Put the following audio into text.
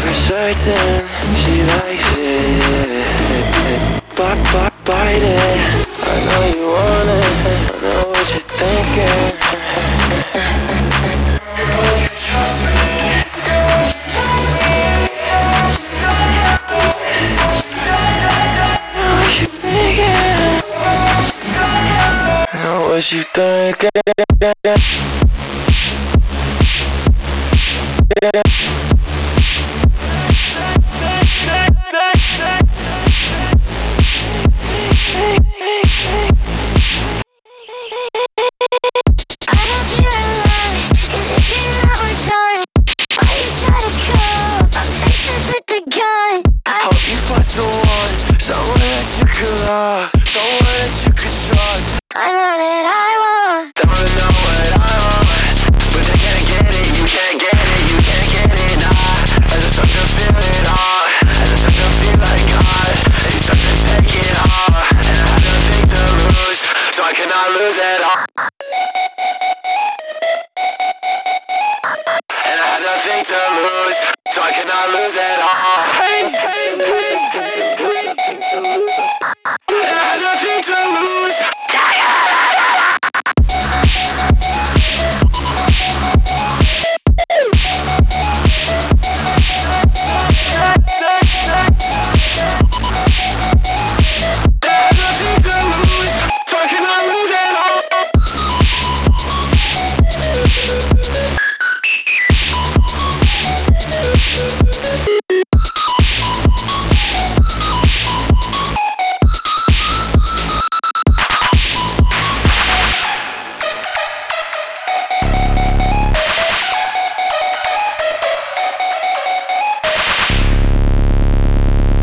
certain she likes it. Bite it. I know you want it. I know what you're thinking. I know what you thinking. Someone that you could love, someone that you could trust. I know that I want. Don't know what I want, but they can't get it, you can't get it, you can't get it, nah. As I start to feel it all, as I start to feel like God, and you start to take it all, and I have nothing to lose, so I cannot lose it all. And I have nothing to lose, so I cannot lose it all. And I have nothing to lose.